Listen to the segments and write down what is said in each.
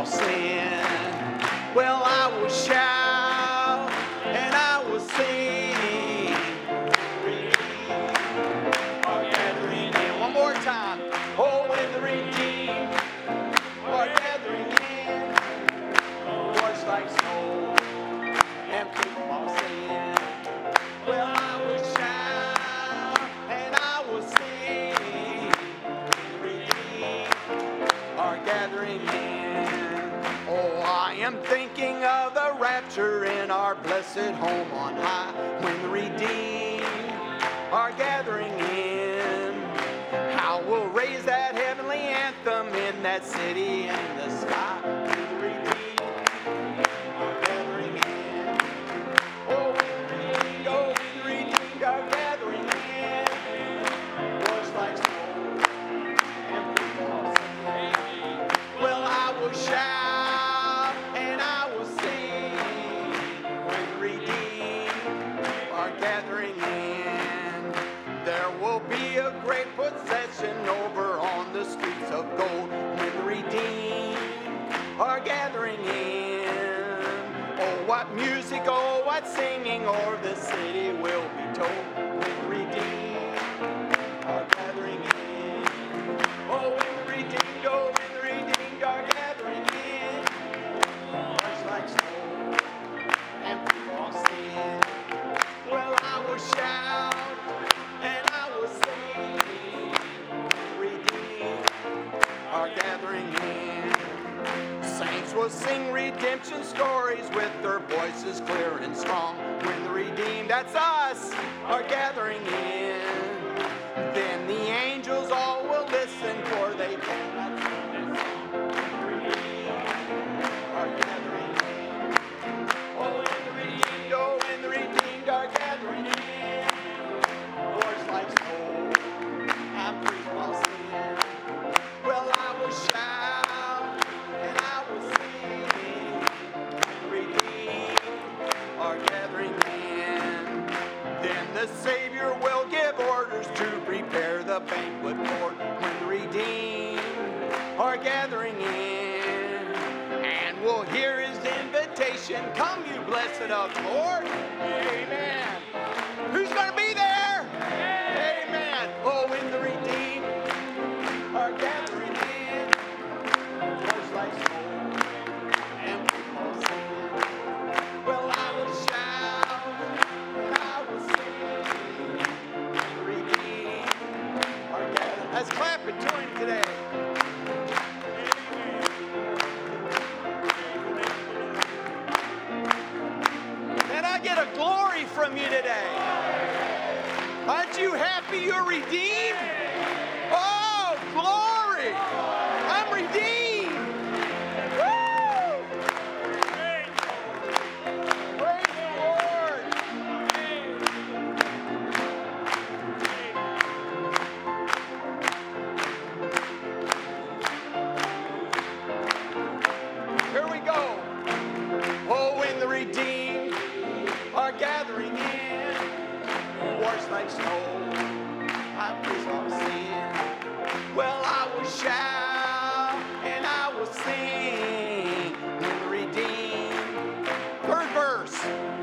all sin. Well, I will shout and I will sing. Are gathering in. One more time. Oh, when the redeemed are gathering in. Voice like snow and free from all sin. Well, I will shout and I will sing. Redeemed are gathering in. Oh, I am thinking of the rapture in our blessed home on high, when the redeemed are gathering in. How we'll raise that heavenly anthem in that city in the sky, when the redeemed are gathering in. Oh, when the redeemed are gathering in. Voice like snow and free from all sin. Well, I will shout and I will sing when the redeemed are gathering in. There will be a great procession over on the streets of gold when the redeemed are gathering in. Oh, what music, oh, what singing, or the city will be told when the redeemed are gathering in. Oh, when the redeemed, oh, when the redeemed are gathering in. Voice like snow and free from all sin. Well, I will shout and I will sing. Redeemed are gathering in. Saints will sing redemption stories with their voices clear and strong. When the redeemed, that's us, are gathering in. Then the angels all will listen, for they cannot sing this song. The redeemed are gathering in. Oh, when the redeemed, oh, when the redeemed are gathering in. Voice like snow, I'm free from all sin. Well, I will shout and I will sing. The redeemed are gathering in. Then the Savior will give orders to prepare the banquet board when the redeemed are gathering in. And we'll hear his invitation, come you blessed of the Lord. Amen. Who's going to be there? Amen. Oh, when the redeemed are gathering in. Voice like snow and free from all sin. Well, I will shout and I will sing. The redeemed are gathering. Let's clap it to him today. And I get a glory from you today. Aren't you happy you're redeemed? Oh, glory! I'm redeemed. Woo! Praise the Lord. Here we go. Oh, when the redeemed are gathering in, washed like snow, I free from sin. Well, I will shout and I will sing when the redeemed. Third verse.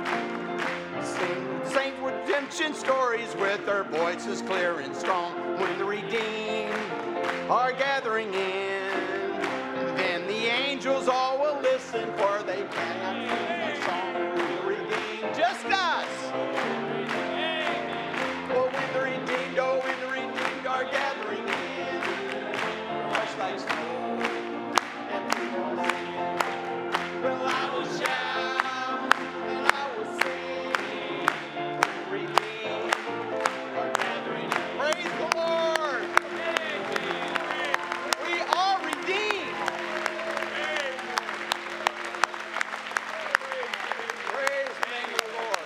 Sing saint redemption stories with their voices clear and strong when the redeemed are gathering in. Then the angels all will listen, for they cannot sing a song when the redeemed. Just us. Oh, when the redeemed, oh, when the redeemed are gathering in. Hush like snow and free from all sin. Well, I will shout and I will sing. When the redeemed are gathering in. Praise the Lord. We are redeemed. Praise the name of the Lord.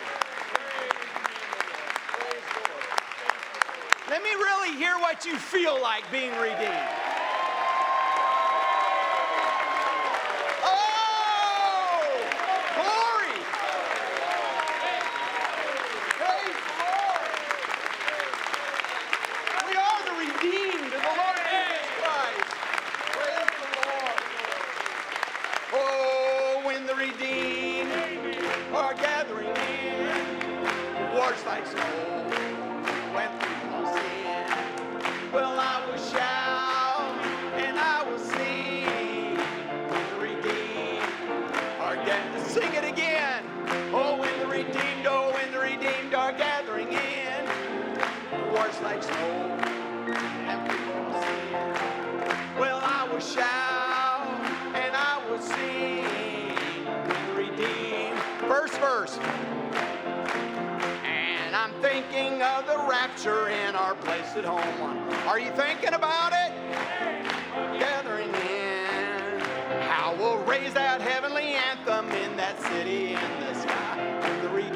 Praise the Lord. Let me really hear what you feel like being redeemed. Oh, glory. Praise the Lord. We are the redeemed of the Lord Jesus Christ. Praise the Lord. will shout and I will sing and redeem. First verse. And I'm thinking of the rapture in our place at home. Are you thinking about it? Gathering in. How we'll raise that heavenly anthem in that city in the sky. And the redeemed.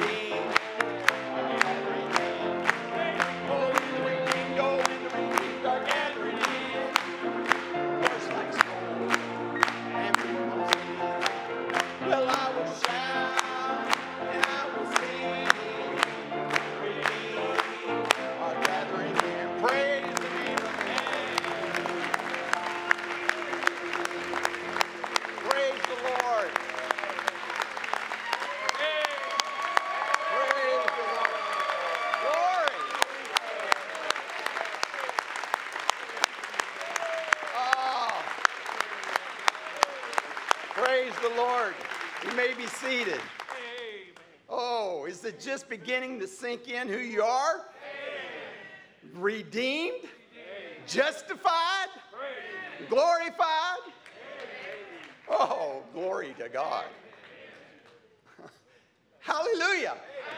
Oh, when the redeemed go, when the redeemed are gathering in. Just like snow and people sing. Well, I will shout and I will sing. Redeemed are gathering in. Praise the name of the Lord. Praise the Lord. Praise the Lord. Glory. Oh. Praise the Lord. You may be seated. Oh, is it just beginning to sink in who you are? Redeemed? Justified? Glorified? Oh, glory to God. Hallelujah.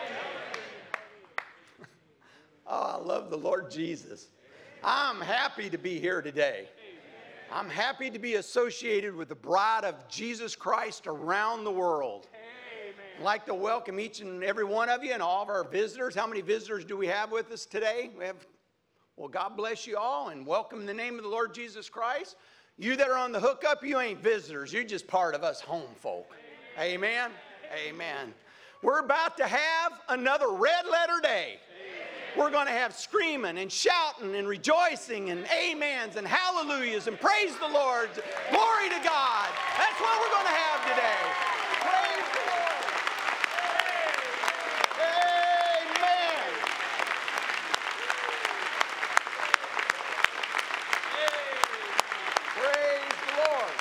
Oh, I love the Lord Jesus. I'm happy to be here today. I'm happy to be associated with the bride of Jesus Christ around the world. I'd like to welcome each and every one of you and all of our visitors. How many visitors do we have with us today? Well, God bless you all and welcome in the name of the Lord Jesus Christ. You that are on the hookup, you ain't visitors. You're just part of us home folk. Amen? Amen. We're about to have another red letter day. We're going to have screaming and shouting and rejoicing and amens and hallelujahs and praise the Lord. Glory to God. That's what we're going to have today. Praise the Lord. Amen. Praise the Lord.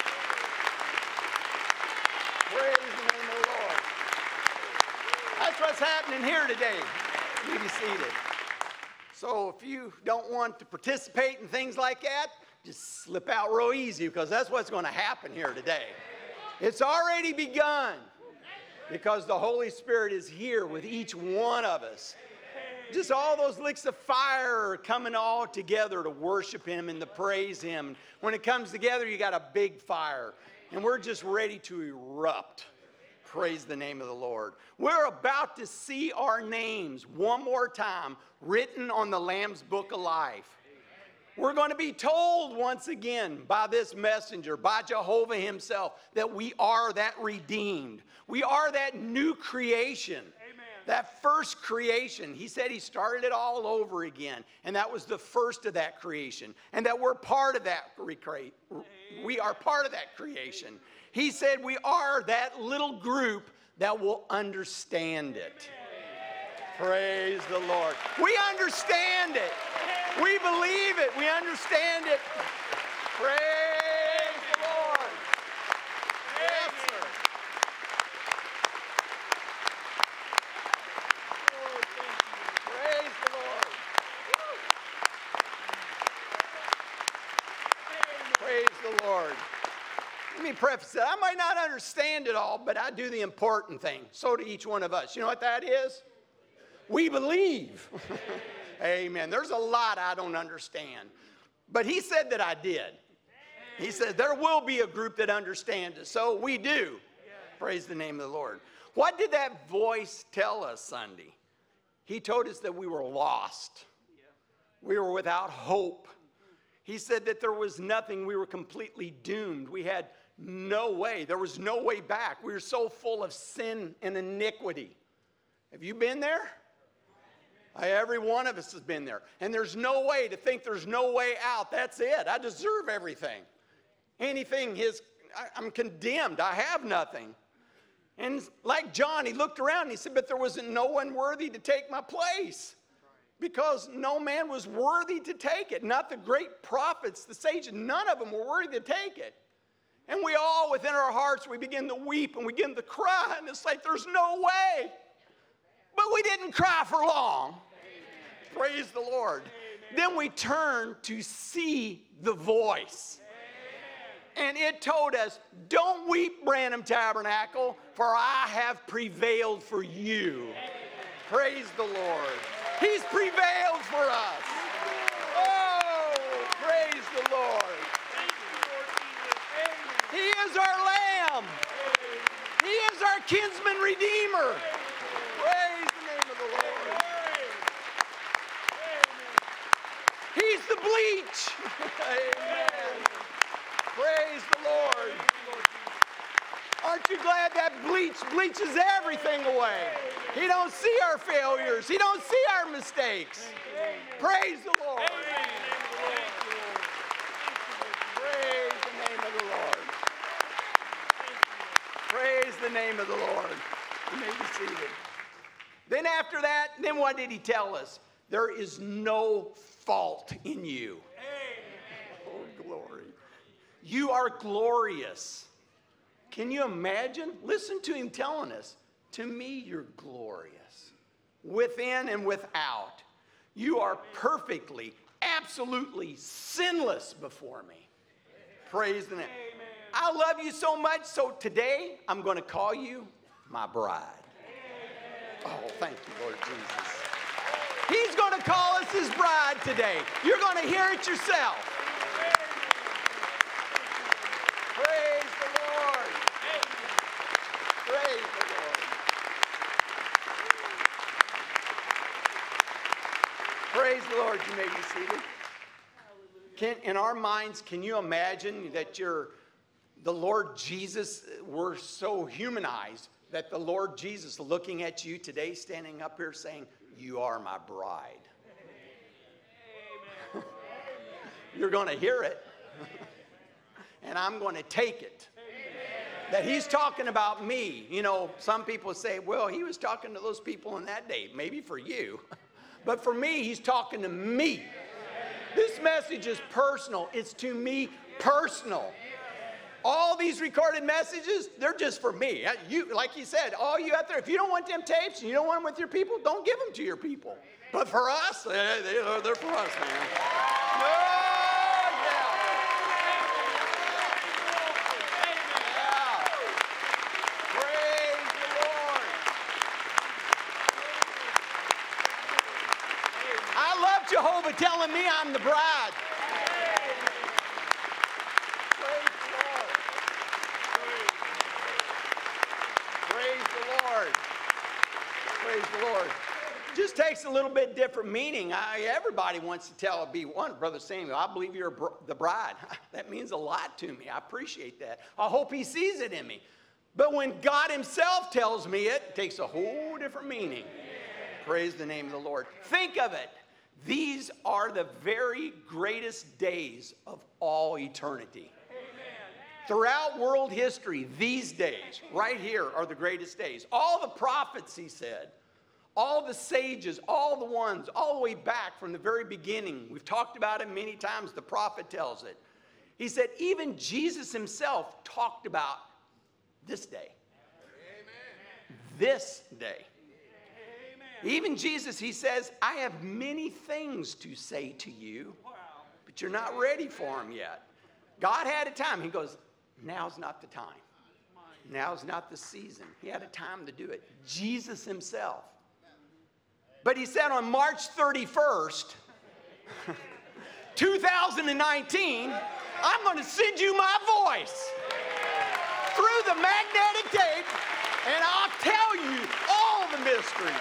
Praise the name of the Lord. That's what's happening here today. You be seated. So if you don't want to participate in things like that, just slip out real easy because that's what's going to happen here today. It's already begun because the Holy Spirit is here with each one of us. Just all those licks of fire are coming all together to worship Him and to praise Him. When it comes together, you got a big fire. And we're just ready to erupt. Praise the name of the Lord. We're about to see our names one more time written on the Lamb's Book of Life. We're going to be told once again by this messenger, by Jehovah Himself, that we are that redeemed. We are that new creation. That first creation. He said He started it all over again. And that was the first of that creation. And that we're part of that. We are part of that creation. He said we are that little group that will understand it. Praise the Lord. We understand it. We believe it. We understand it. Praise the Lord. Yes, sir. Praise the Lord. Praise the Lord. Let me preface it. I might not understand it all, but I do the important thing. So do each one of us. You know what that is? We believe. Amen. There's a lot I don't understand. But He said that I did. He said there will be a group that understands it. So we do. Praise the name of the Lord. What did that voice tell us Sunday? He told us that we were lost. We were without hope. He said that there was nothing. We were completely doomed. We had no way. There was no way back. We were so full of sin and iniquity. Have you been there? Every one of us has been there. And there's no way to think there's no way out. That's it. I deserve everything. Anything I'm condemned. I have nothing. And like John, he looked around and he said, but there wasn't no one worthy to take my place. Because no man was worthy to take it. Not the great prophets, the sages. None of them were worthy to take it. And we all, within our hearts, we begin to weep and we begin to cry. And it's like, there's no way. But we didn't cry for long. Praise the Lord. Then we turn to see the voice. And it told us, don't weep, Branham Tabernacle, for I have prevailed for you. Praise the Lord. He's prevailed for us. Oh, praise the Lord. He is our Lamb. He is our kinsman redeemer. Praise the name of the Lord. He's the bleach. Amen. Praise the Lord. Aren't you glad that bleaches everything away? He don't see our failures. He don't see our mistakes. Praise the Lord. Praise the name of the Lord. Praise the name of the Lord. You may be seated. Then after that, then what did he tell us? There is no fault in you. Oh, glory. You are glorious. Can you imagine? Listen to him telling us, to me you're glorious. Within and without. You are perfectly, absolutely sinless before me. Praise the name. I love you so much, so today I'm going to call you my bride. Oh, thank you, Lord Jesus. He's going to call us his bride today. You're going to hear it yourself. Praise the Lord. Praise the Lord. Praise the Lord. You may be seated. In our minds, can you imagine that the Lord Jesus, we're so humanized that the Lord Jesus looking at you today, standing up here saying, you are my bride. You're going to hear it. And I'm going to take it. That he's talking about me. You know, some people say, well, he was talking to those people in that day. Maybe for you. But for me, he's talking to me. This message is personal. It's to me personal. All these recorded messages, they're just for me. You, like you said, all you out there, if you don't want them tapes and you don't want them with your people, don't give them to your people. But for us, they're for us, man. Yeah. Praise the Lord. I love Jehovah telling me I'm the bride. Praise the Lord. Just takes a little bit different meaning. Everybody wants to be one. Brother Samuel, I believe you're the bride. That means a lot to me. I appreciate that. I hope he sees it in me. But when God himself tells me it takes a whole different meaning. Praise the name of the Lord. Think of it. These are the very greatest days of all eternity. Throughout world history, these days, right here, are the greatest days. All the prophets, he said, all the sages, all the ones, all the way back from the very beginning. We've talked about it many times. The prophet tells it. He said even Jesus himself talked about this day. Amen. This day. Amen. Even Jesus, he says, I have many things to say to you, but you're not ready for them yet. God had a time. He goes, now's not the time. Now's not the season. He had a time to do it. Jesus himself. But he said on March 31st, 2019, I'm going to send you my voice through the magnetic tape, and I'll tell you all the mysteries.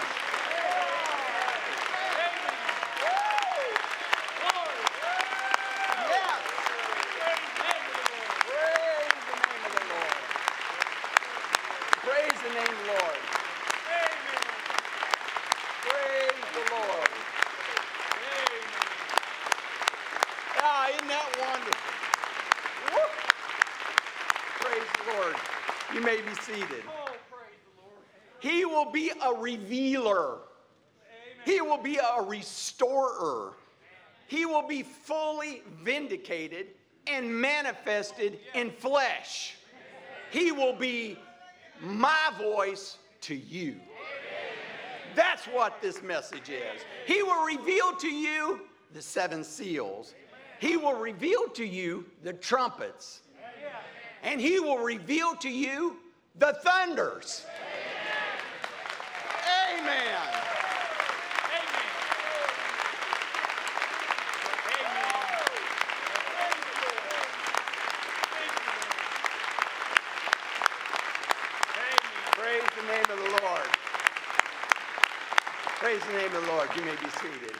You may be seated. He will be a revealer. He will be a restorer. He will be fully vindicated and manifested in flesh. He will be my voice to you. That's what this message is. He will reveal to you the 7 seals. He will reveal to you the trumpets. And he will reveal to you the thunders. Amen. Praise the name of the Lord. Praise the name of the Lord. You may be seated.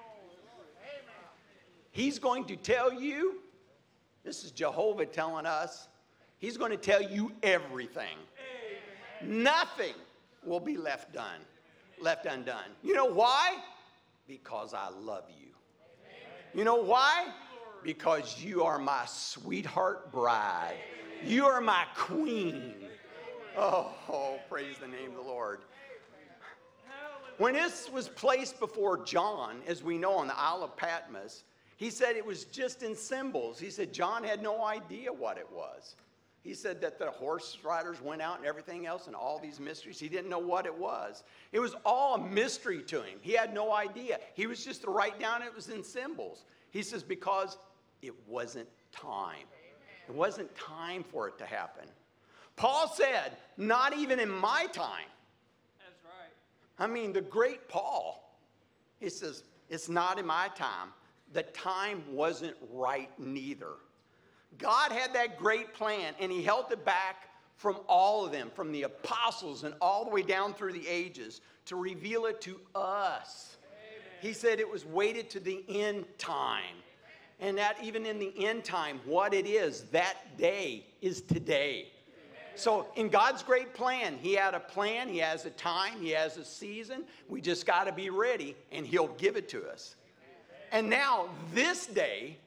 He's going to tell you, this is Jehovah telling us, he's going to tell you everything. Nothing will be left undone. You know why? Because I love you. You know why? Because you are my sweetheart bride. You are my queen. Oh, praise the name of the Lord. When this was placed before John, as we know, on the Isle of Patmos, he said it was just in symbols. He said John had no idea what it was. He said that the horse riders went out and everything else and all these mysteries. He didn't know what it was. It was all a mystery to him. He had no idea. He was just to write down it was in symbols. He says because it wasn't time. It wasn't time for it to happen. Paul said, not even in my time. That's right. I mean, the great Paul, he says, it's not in my time. The time wasn't right neither. God had that great plan, and he held it back from all of them, from the apostles and all the way down through the ages, to reveal it to us. Amen. He said it was waited to the end time. And that even in the end time, what it is, that day is today. So in God's great plan, he had a plan, he has a time, he has a season. We just got to be ready, and he'll give it to us. And now this day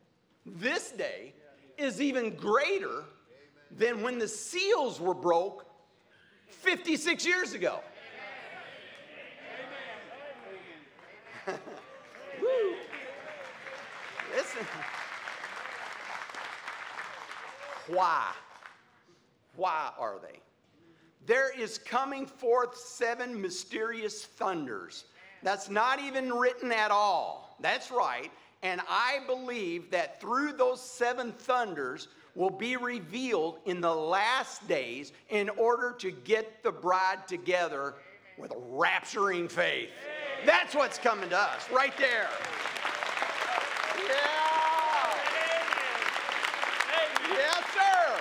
is even greater than when the seals were broke 56 years ago. Woo. Listen. Why are they? There is coming forth 7 mysterious thunders. That's not even written at all. That's right. And I believe that through those 7 thunders will be revealed in the last days in order to get the bride together with a rapturing faith. That's what's coming to us right there. Yeah. Yes, sir.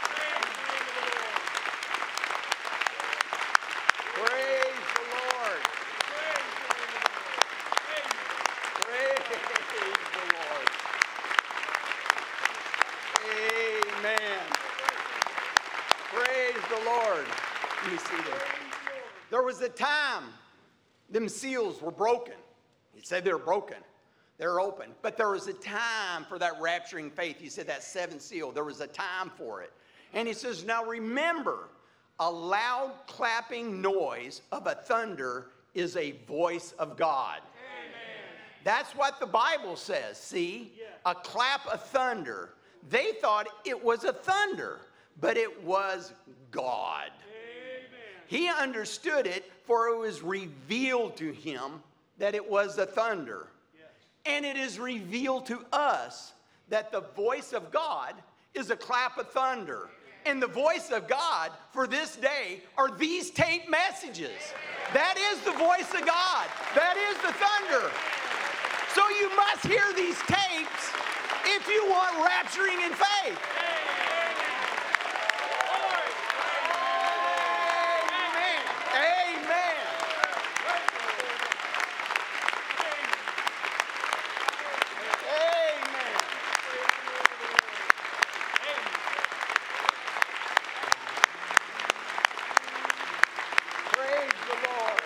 Praise the Lord. Praise the Lord. Amen. Praise the Lord. Let me see there. There was a time them seals were broken. He said they were broken. They're open. But there was a time for that rapturing faith. He said that 7th seal. There was a time for it. And he says, now remember, a loud clapping noise of a thunder is a voice of God. Amen. That's what the Bible says. See, a clap of thunder. They thought it was a thunder, but it was God. Amen. He understood it, for it was revealed to him that it was a thunder. Yes. And it is revealed to us that the voice of God is a clap of thunder. And the voice of God for this day are these tape messages. That is the voice of God. That is the thunder. So you must hear these tapes if you want rapturing in faith. Amen. Amen. Amen. Praise the Lord.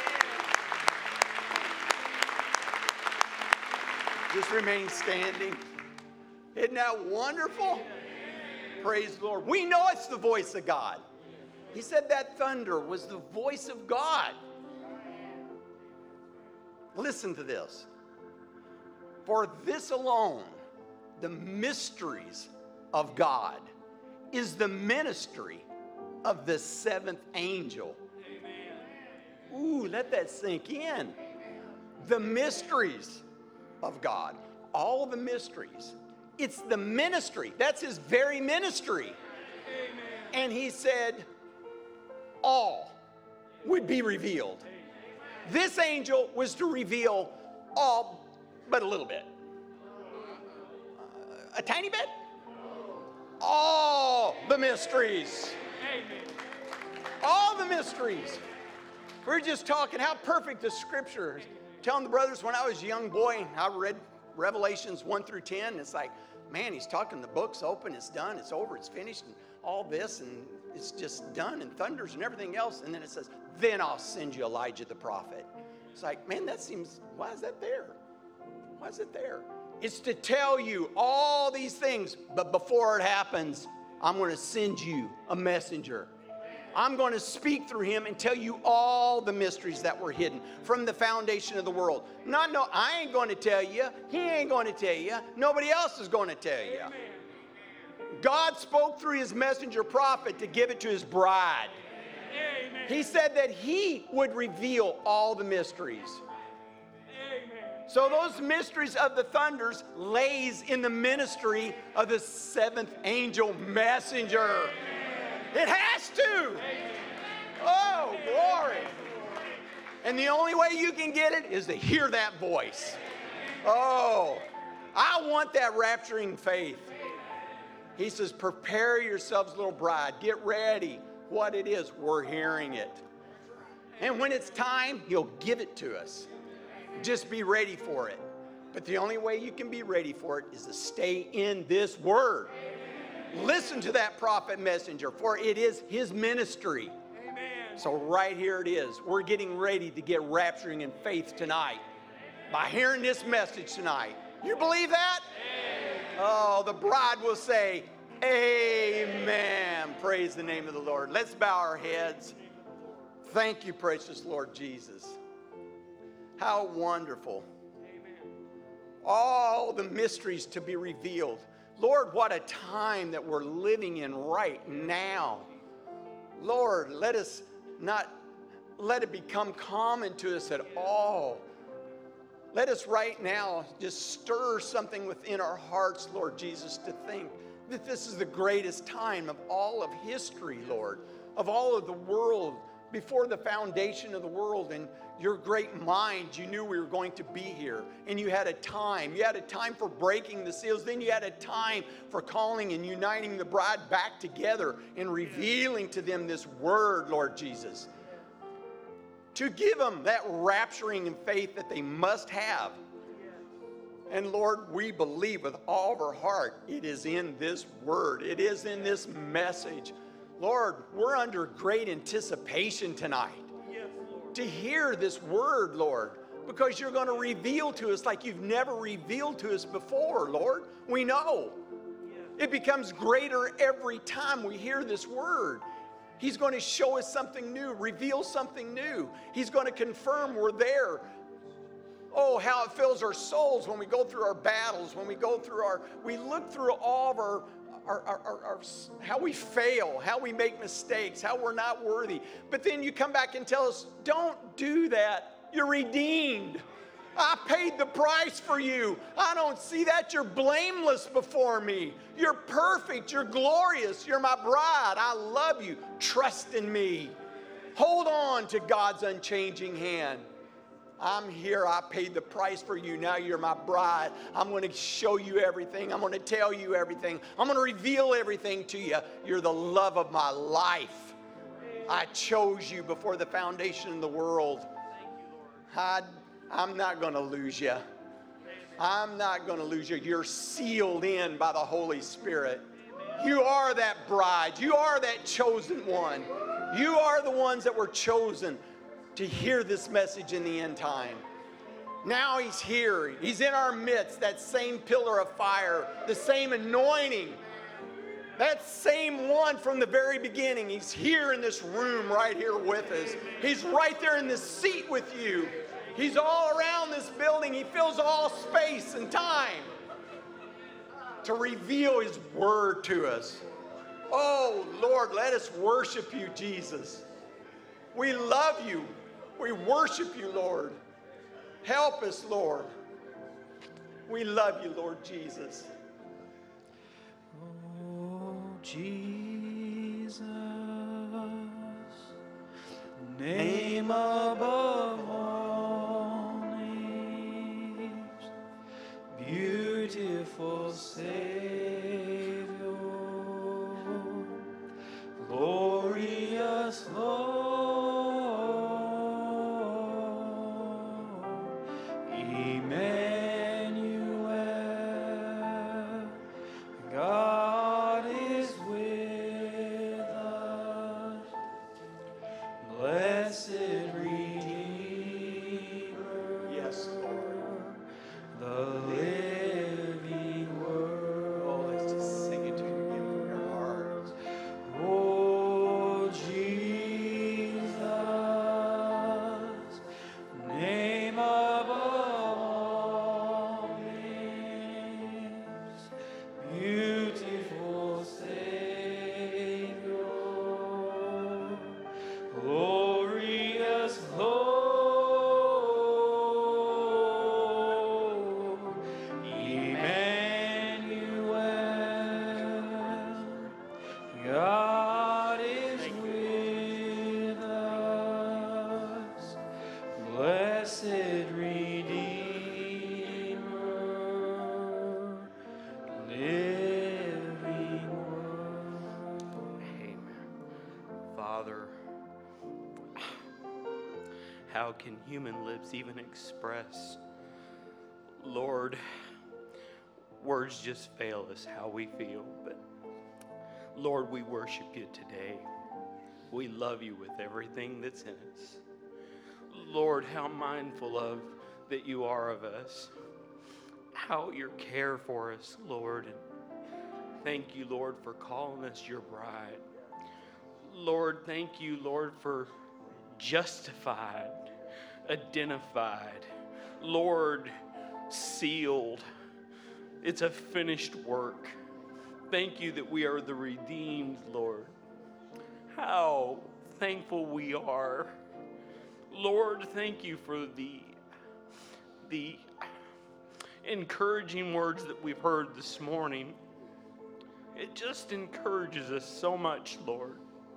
Just remain standing. Isn't that wonderful? Praise the Lord. We know it's the voice of God. He said that thunder was the voice of God. Listen to this. For this alone, the mysteries of God, is the ministry of the 7th angel. Ooh, let that sink in. The mysteries of God. All the mysteries. It's the ministry. That's his very ministry. And he said, all would be revealed. This angel was to reveal all but a little bit. A tiny bit? All the mysteries. All the mysteries. We're just talking how perfect the scripture is. Telling the brothers when I was a young boy, I read Revelations 1 through 10. It's like, man, he's talking, the book's open, it's done, it's over, it's finished, and all this, and it's just done, and thunders and everything else. And then it says, then I'll send you Elijah the prophet. It's like, man, that seems, why is that there? Why is it there? It's to tell you all these things, but before it happens, I'm going to send you a messenger. I'm going to speak through him and tell you all the mysteries that were hidden from the foundation of the world. No, I ain't going to tell you. He ain't going to tell you. Nobody else is going to tell you. God spoke through his messenger prophet to give it to his bride. He said that he would reveal all the mysteries. So those mysteries of the thunders lays in the ministry of the seventh angel messenger. It has to. Oh, glory. And the only way you can get it is to hear that voice. Oh, I want that rapturing faith. He says, prepare yourselves, little bride. Get ready. What it is, we're hearing it. And when it's time, he'll give it to us. Just be ready for it. But the only way you can be ready for it is to stay in this word. Listen to that prophet messenger, for it is his ministry. Amen. So right here it is. We're getting ready to get rapturing in faith tonight by hearing this message tonight. You believe that? Amen. Oh, the bride will say, amen. Praise the name of the Lord. Let's bow our heads. Thank you, precious Lord Jesus. How wonderful. Amen. All the mysteries to be revealed. Lord, what a time that we're living in right now. Lord, let us not let it become common to us at all. Let us right now just stir something within our hearts, Lord Jesus, to think that this is the greatest time of all of history, Lord, of all of the world, before the foundation of the world. And your great mind, you knew we were going to be here. And you had a time. You had a time for breaking the seals. Then you had a time for calling and uniting the bride back together and revealing to them this word, Lord Jesus. To give them that rapturing in faith that they must have. And Lord, we believe with all of our heart it is in this word. It is in this message. Lord, we're under great anticipation tonight to hear this word, Lord, because you're going to reveal to us like you've never revealed to us before, Lord. We know. It becomes greater every time we hear this word. He's going to show us something new, reveal something new. He's going to confirm we're there. Oh, how it fills our souls when we go through our battles, when we go through we look through all of our how we fail, how we make mistakes, how we're not worthy. But then you come back and tell us, don't do that. You're redeemed. I paid the price for you. I don't see that. You're blameless before me. You're perfect. You're glorious. You're my bride. I love you. Trust in me. Hold on to God's unchanging hand. I'm here. I paid the price for you. Now you're my bride. I'm going to show you everything. I'm going to tell you everything. I'm going to reveal everything to you. You're the love of my life. I chose you before the foundation of the world. I'm not going to lose you. I'm not going to lose you. You're sealed in by the Holy Spirit. You are that bride. You are that chosen one. You are the ones that were chosen to hear this message in the end time. Now he's here. He's in our midst, that same pillar of fire, the same anointing, that same one from the very beginning. He's here in this room right here with us. He's right there in this seat with you. He's all around this building. He fills all space and time to reveal his word to us. Oh, Lord, let us worship you, Jesus. We love you. We worship you, Lord. Help us, Lord. We love you, Lord Jesus. Oh, Jesus. name above all names, beautiful Savior, glorious Lord, Emmanuel, God is with us, blessed Redeemer, Yes, Lord. the living Word. Oh, let's just sing it to Him again from your heart. Oh, Jesus, name above all names, beautiful Savior, glorious Lord, Emmanuel, God is with us, blessed Redeemer, living Word. Amen. Father, how can human lips even express, Lord, words just fail us how we feel, but Lord, we worship you today. We love you with everything that's in us. Lord, how mindful of that you are of us, how your care for us, Lord, and thank you, Lord, for calling us your bride. Lord, thank you, Lord, for justified, identified, Lord, sealed. It's a finished work. Thank you that we are the redeemed, Lord. How thankful we are. Lord, thank you for the encouraging words that we've heard this morning. It just encourages us so much, Lord.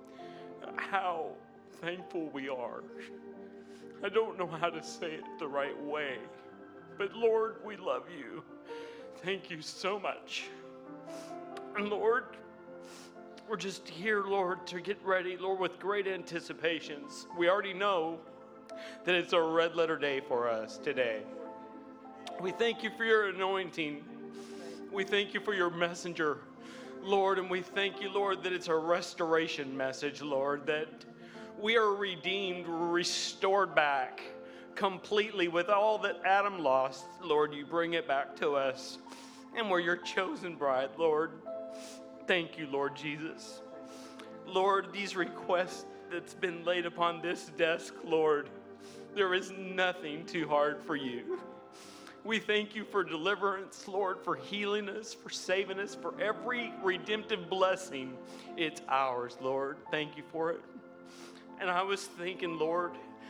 How thankful we are. I don't know how to say it the right way, but Lord, we love you. Thank you so much. And Lord, we're just here, Lord, to get ready, Lord, with great anticipations. We already know that it's a red letter day for us today. We thank you for your anointing. We thank you for your messenger, Lord, and we thank you, Lord, that it's a restoration message, Lord, that we are redeemed, restored back completely with all that Adam lost. Lord, you bring it back to us, and we're your chosen bride, Lord. Thank you, Lord Jesus. Lord, these requests that's been laid upon this desk, Lord, there is nothing too hard for you. We thank you for deliverance, Lord, for healing us, for saving us, for every redemptive blessing. It's ours, Lord. Thank you for it. And I was thinking, Lord,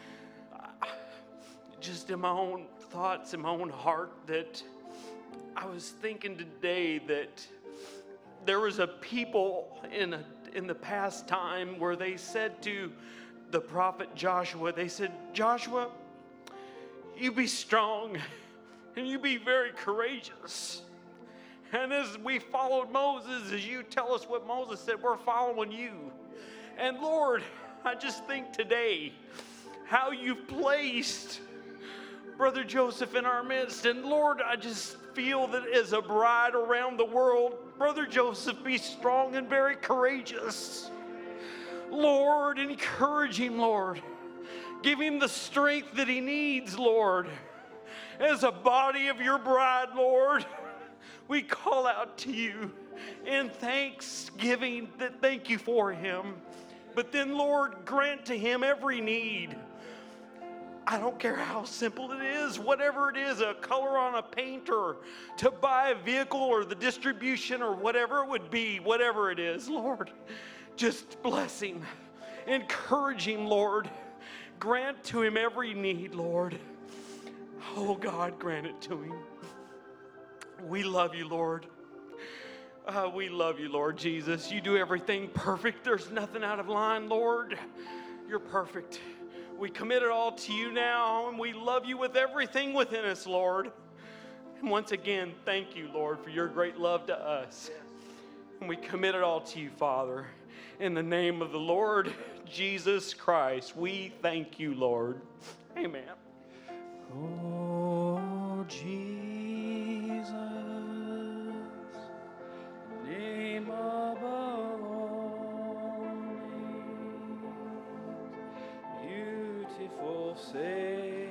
just in my own thoughts, in my own heart, that I was thinking today that there was a people in the past time where they said to the prophet Joshua, they said, Joshua, you be strong and you be very courageous. And as we followed Moses, as you tell us what Moses said, we're following you. And Lord, I just think today how you've placed Brother Joseph in our midst. And Lord, I just feel that as a bride around the world, Brother Joseph, be strong and very courageous. Lord, encourage him, Lord. Give him the strength that he needs, Lord. As a body of your bride, Lord, we call out to you in thanksgiving that thank you for him. But then, Lord, grant to him every need. I don't care how simple it is, whatever it is, a color on a paint or to buy a vehicle or the distribution or whatever it would be, whatever it is, Lord, just bless him. Encourage him, Lord. Grant to him every need, Lord. Oh, God, grant it to him. We love you, Lord. We love you, Lord Jesus. You do everything perfect. There's nothing out of line, Lord. You're perfect. We commit it all to you now, and we love you with everything within us, Lord. And once again, thank you, Lord, for your great love to us. And we commit it all to you, Father. In the name of the Lord Jesus Christ, we thank you, Lord. Amen. Oh, Jesus, name above all names, beautiful Savior,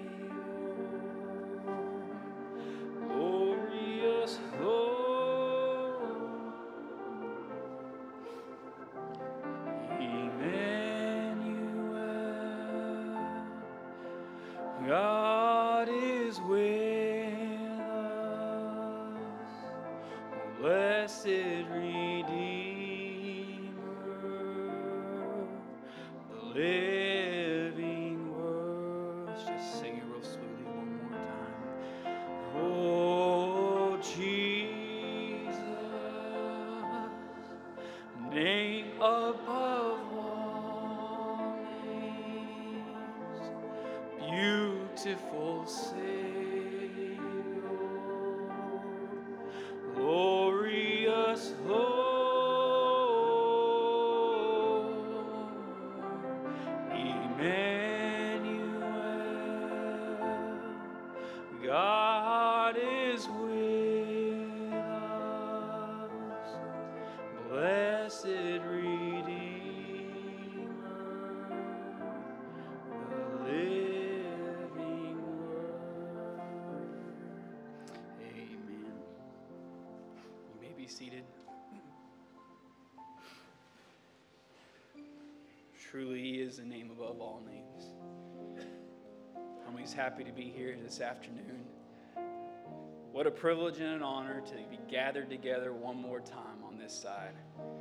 glorious Lord, Emmanuel, God is with us, blessed Redeemer, the living Word. Let's just sing it real slowly one more time. Oh, Jesus, name above all names, beautiful Savior, glorious Lord, Emmanuel, God is with us, blessed Redeemer, the living Word. Amen. You may be seated. Truly, He is the name above all names. I'm always happy to be here this afternoon. What a privilege and an honor to be gathered together one more time on this side.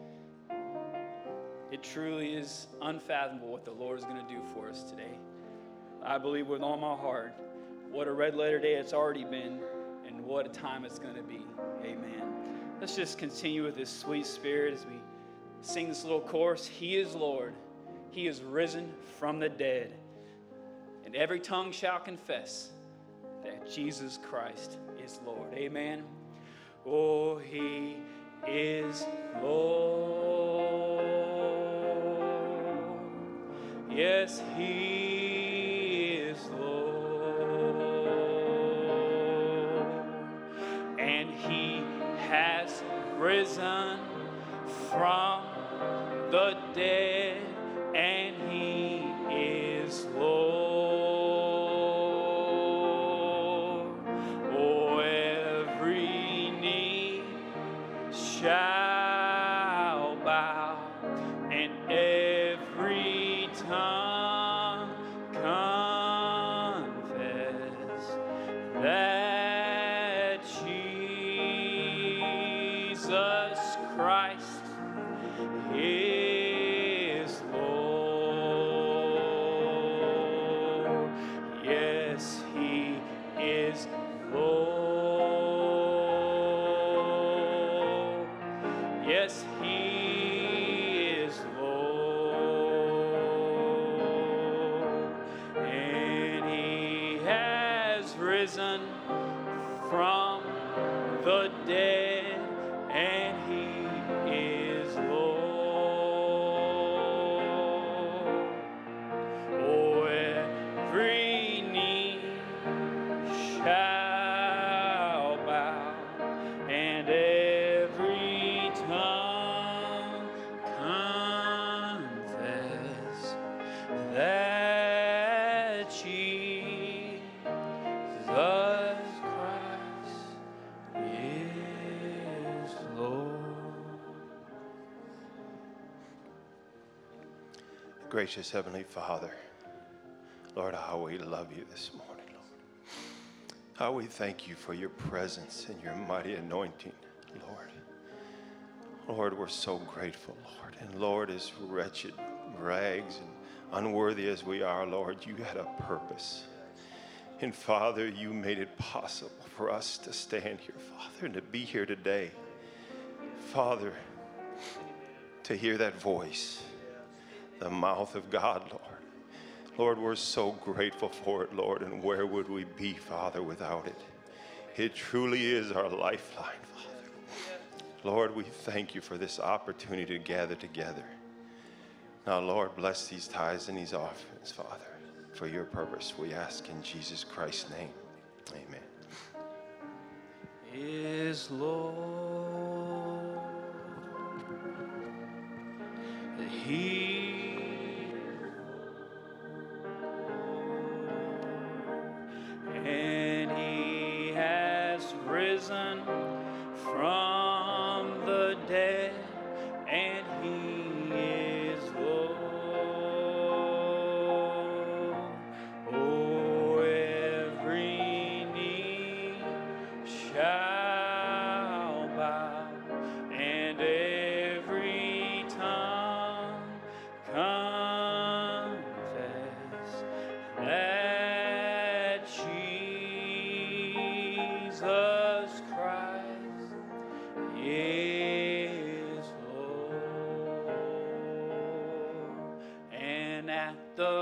It truly is unfathomable what the Lord is going to do for us today. I believe with all my heart what a red letter day it's already been and what a time it's going to be. Amen. Let's just continue with this sweet spirit as we sing this little chorus. He is Lord. He is risen from the dead. And every tongue shall confess that Jesus Christ is Lord. Amen. Oh, He is Lord. Yes, He is Lord. And He has risen from the dead, and He is Lord. Oh, every knee shall bow, and every tongue confess that Jesus Christ is Lord. Yes, He is Lord. Yes, He is Lord. And He has risen from the dead, and He is Lord. Oh, every knee shall bow, and every tongue confess that Jesus Christ is Lord. Gracious Heavenly Father, Lord, how we love you this morning, Lord. How we thank you for your presence and your mighty anointing, Lord. Lord, we're so grateful, Lord. And Lord, as wretched rags and unworthy as we are, Lord, you had a purpose. And Father, you made it possible for us to stand here, Father, and to be here today. Father, to hear that voice, the mouth of God, Lord. Lord, we're so grateful for it, Lord, and where would we be, Father, without it? It truly is our lifeline, Father. Lord, we thank you for this opportunity to gather together. Now, Lord, bless these tithes and these offerings, Father, for your purpose. We ask in Jesus Christ's name. Amen. Is Lord. He and he has risen from the dead, and he is Lord. Oh, every knee shall bow, and every tongue confess that Jesus Christ is Lord. And at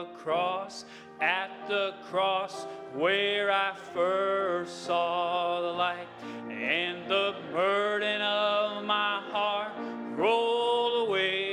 the cross where I first saw the light, and the burden of my heart rolled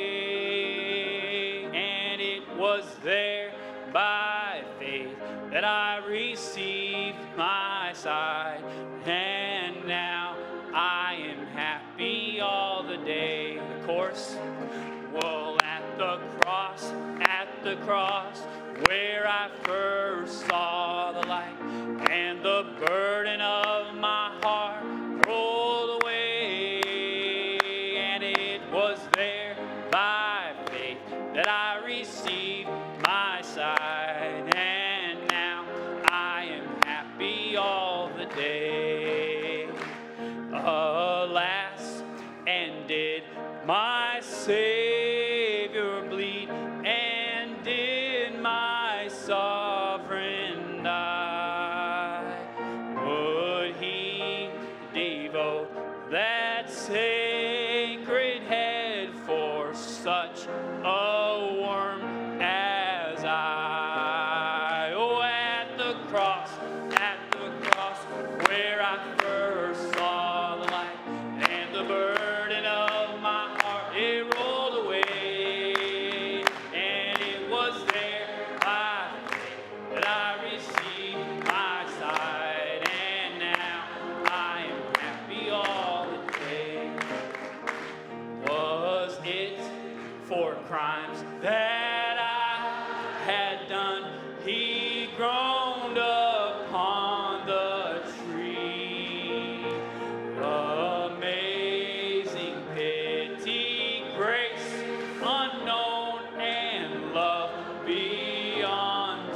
away, and it was there by faith that I received my sight, and now I am happy all the day. The chorus. Well, at the cross, where I first saw the light, and the burden of my heart rolled away, and it was there by faith that I received my sight, and now I am happy all the day. Alas, and did my Savior bleed, and did my sovereign die? Would he devote that sacred head for such a worm as I? Oh, at the cross, where I first saw the light, and the burden of my heart, it rolled away, and it was there by faith that I received my sight, and now I am happy all the day. Was it for crimes that I had done he groaned upon the tree? Amazing pity, grace unknown, and love beyond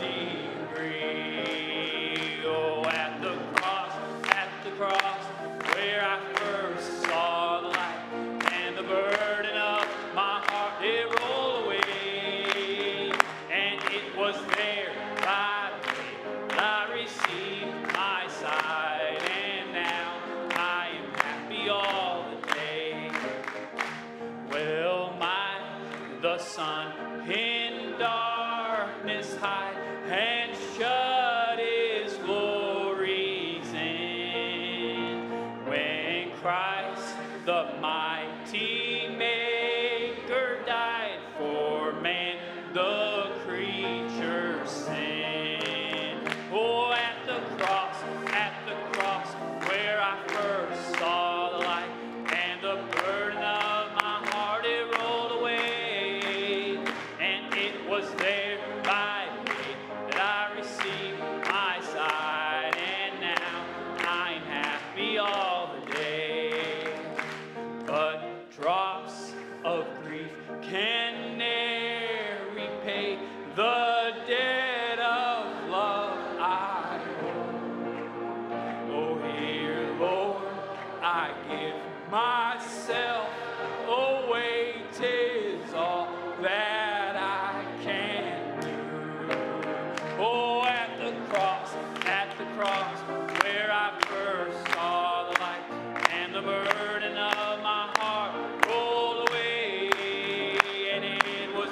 degree. Oh, at the cross, where I first saw the light, and the burden of my heart, it rolled away, and it was there by faith that I received my sight, and now I am happy all the day. Well, the sun in darkness hide, and shut his glories in, when Christ the mighty Maker died for man, the creature's sin. Oh, at the cross, where I first saw the light, and the burden of my heart, it rolled away, and it was there by faith that I received my sight, and now I'm happy all the day. But drops of grief can ne'er repay the debt of love I owe. Oh, here, Lord, I give myself away, 'tis all that I can do. Oh, at the cross, where I first saw the light, and the burden of my heart rolled away, and it was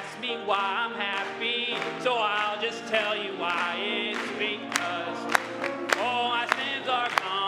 ask me why I'm happy, so I'll just tell you why. It's because all my sins are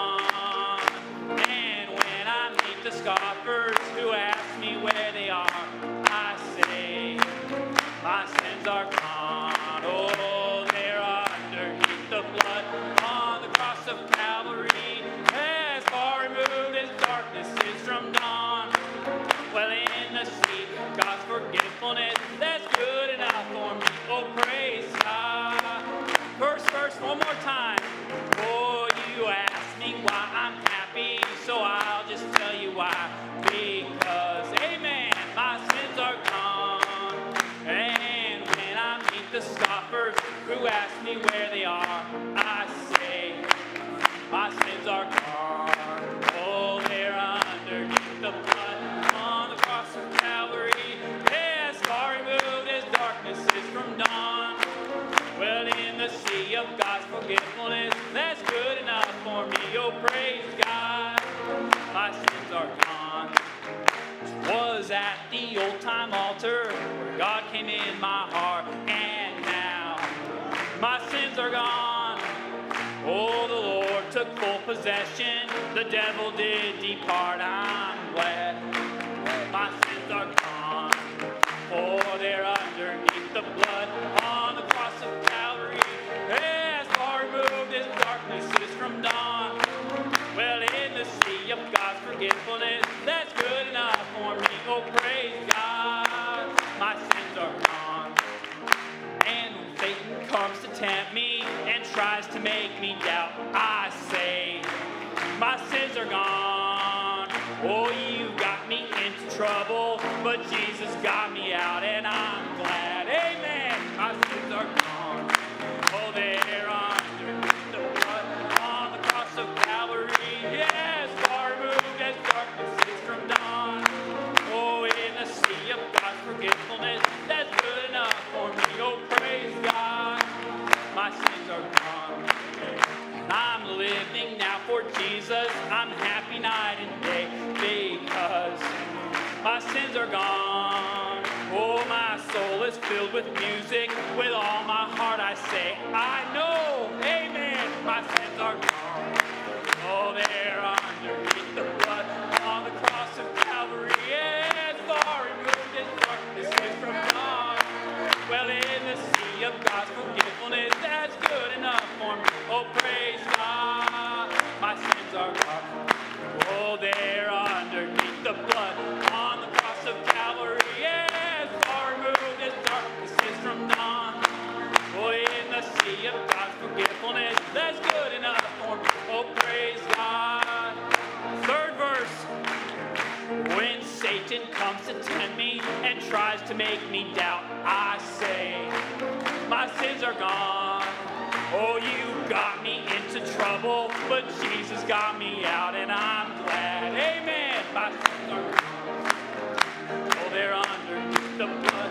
gone. And when I meet the scoffers who ask me where they are, I say, my sins are gone. Oh, they're underneath the blood on the cross of Calvary. As far removed as darkness is from dawn. Well, in the sea, God's forgetfulness, that's good enough for me. Oh, praise God. First verse, one more time. Oh, you ask me why I'm happy, so I'll just tell you why. Because, amen, my sins are gone. And when I meet the scoffers who ask me where they are, I say, my sins are gone. Oh, they're underneath the blood on the cross of Calvary. As far removed as darkness is from dawn. Well, in the sea of God's forgetfulness, that's good enough for me. Oh, praise God, my sins are gone. Was at the old-time altar where God came in my heart, and now my sins are gone. Oh, the Lord took full possession, the devil did depart. I'm glad my sins are gone, for they're underneath the blood on the cross of Calvary. As far removed as darkness is from dawn. Well, in the sea of God's forgetfulness, that's good enough for me. Oh, praise God, my sins are gone. And when Satan comes to tempt me and tries to make me doubt, I say, my sins are gone. Oh, you got me into trouble, but Jesus got me out, and I'm glad. Amen. My sins are gone. Oh, they're underneath the blood on the cross of Calvary. Yes, far removed as darkness is from dawn. Oh, in the sea of God's forgetfulness, that's good enough for me. Oh, praise God, my sins are gone. I'm living now for Jesus. I'm happy night and day because my sins are gone. Oh, my soul is filled with music. With all my heart I say, I know, amen, my sins are gone. Oh, they're underneath the blood on the cross of Calvary. As far removed as darkness is from dawn. Well, in the sea of God's forgetfulness, that's good enough for me. Oh, praise God, my sins are gone. Oh, they're underneath the blood on the cross of Calvary. As far removed as darkness is from dawn. Oh, in the sea of God's forgetfulness, that's good enough for me. Oh, praise God. Third verse. When Satan comes to tempt me and tries to make me doubt, I say, my sins are gone. Oh, you got me into trouble, but Jesus got me out, and I'm glad. Amen. My sins are gone. Oh, they're underneath the blood.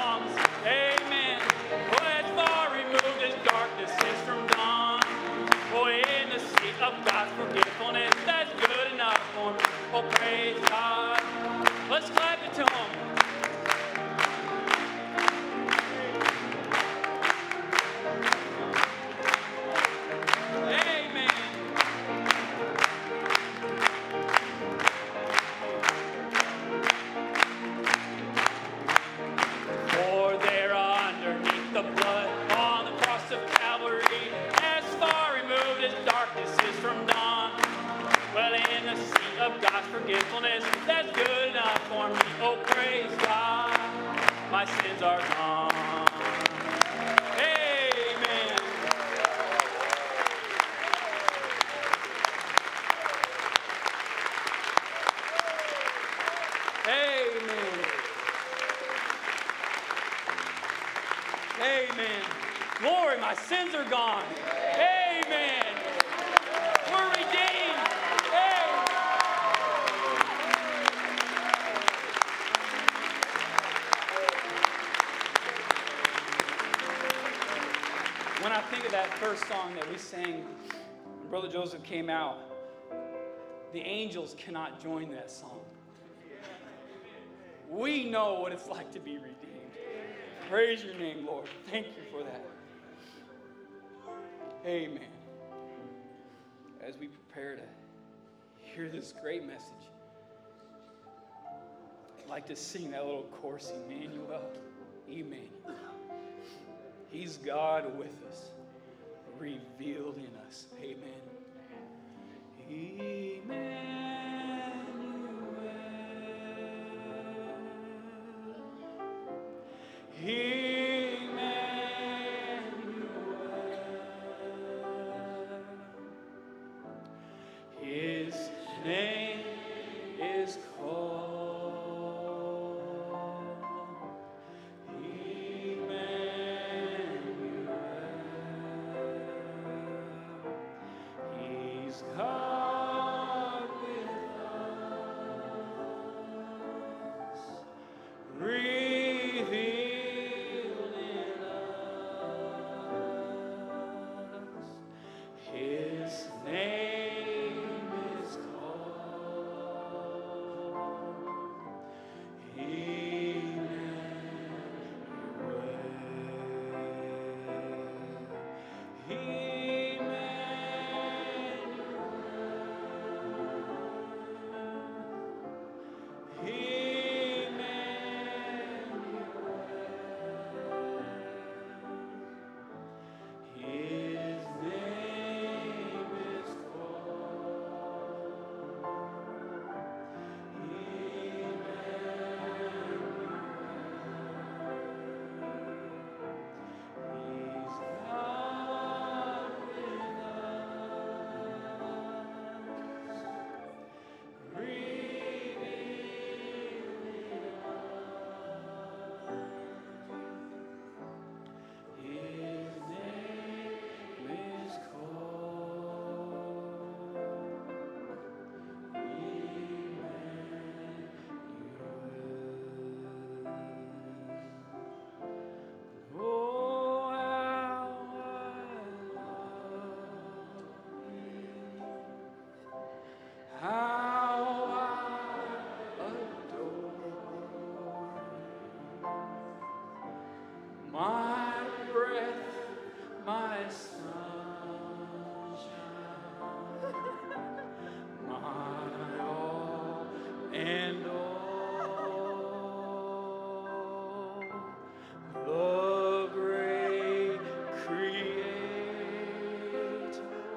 Amen. Oh, as far removed as darkness is from dawn. Oh, in the seat of God's forgetfulness, that's good enough for me. Oh, praise God. Let's clap it to Him. Amen. For they're underneath the blood on the cross of Calvary, as far removed as darkness is from dawn. Well, in the seat of God's forgetfulness, that's good enough for me. Oh, praise God, my sins are gone. Amen. Amen. Amen. Glory, my sins are gone. Amen. We're redeemed. Amen. When I think of that first song that we sang, when Brother Joseph came out, the angels cannot join that song. We know what it's like to be redeemed. Praise your name, Lord. Thank you for that. Amen. As we prepare to hear this great message, I'd like to sing that little chorus, Emmanuel, Emmanuel. He's God with us, revealed in us. Amen. His name is called Emmanuel. He's God with us, revealed in us. His name is called my breath, my sunshine, my all and all, the great Creator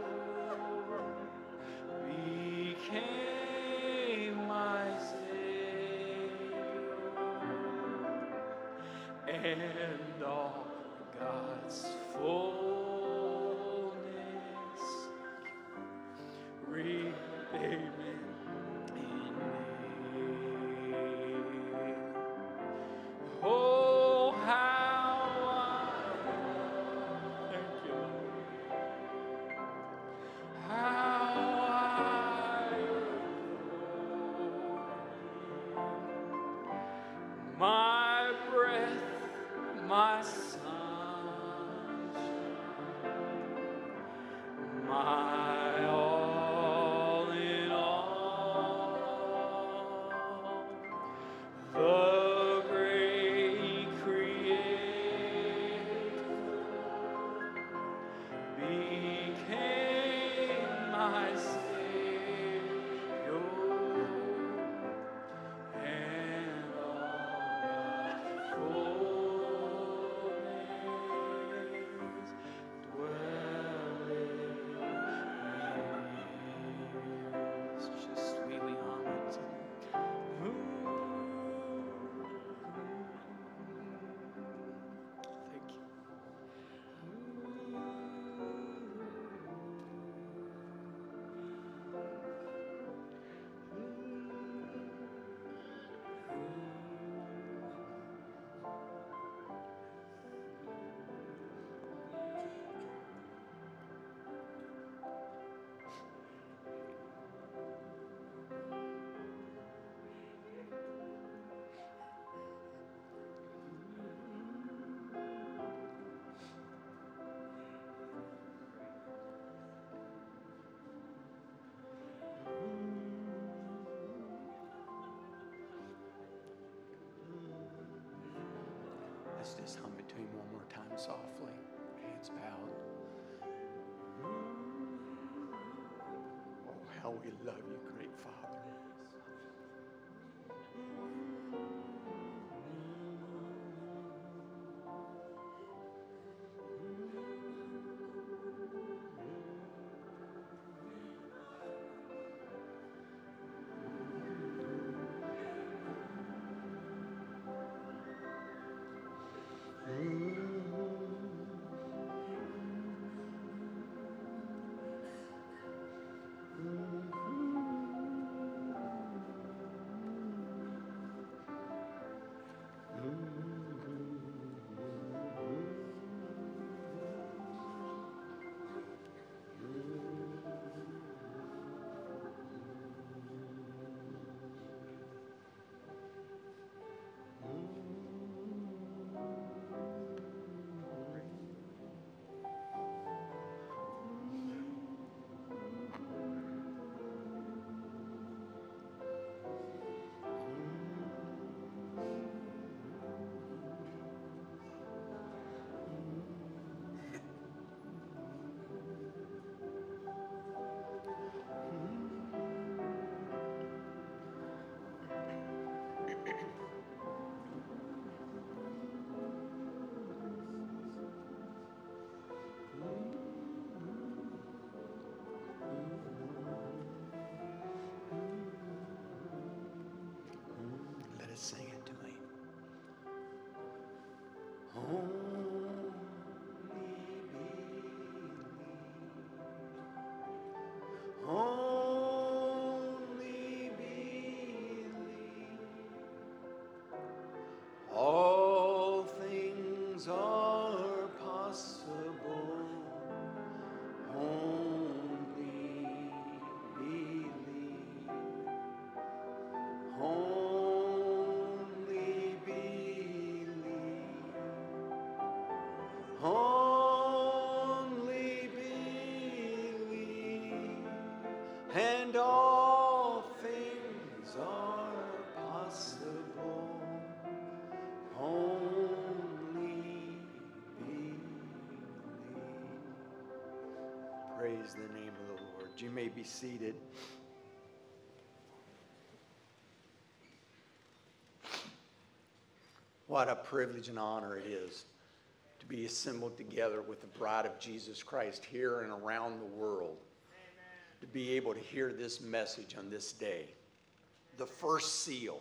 became my Savior, and all God's fullness, amen, in me. Oh, how thank you, Lord. How my breath, my sunshine, my all in all, the great Creator became my Savior, and all fullness Let's just hum it to him one more time softly. Heads bowed. Oh, how we love you, great Father. Let us sing it to him. Only believe. All things are possible. Only believe. Only believe. Only believe. And all things are possible. Only believe. Praise the name of the Lord. You may be seated. What a privilege and honor it is to be assembled together with the bride of Jesus Christ here and around the world. Amen. To be able to hear this message on this day. The first seal.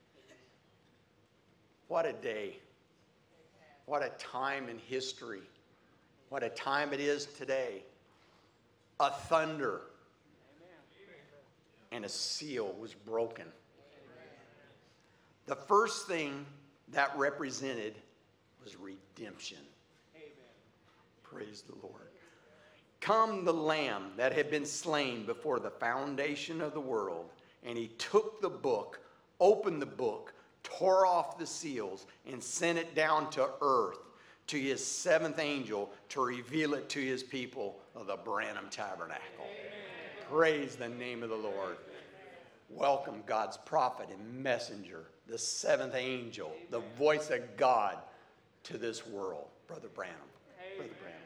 What a day. What a time in history. What a time it is today. A thunder. And a seal was broken. The first thing that represented was redemption. Amen. Praise the Lord. Come the Lamb that had been slain before the foundation of the world, and he took the book, opened the book, tore off the seals, and sent it down to earth to his seventh angel to reveal it to his people of the Branham Tabernacle. Amen. Praise the name of the Lord. Welcome God's prophet and messenger, the seventh angel, the voice of God to this world. Brother Branham. Brother Branham.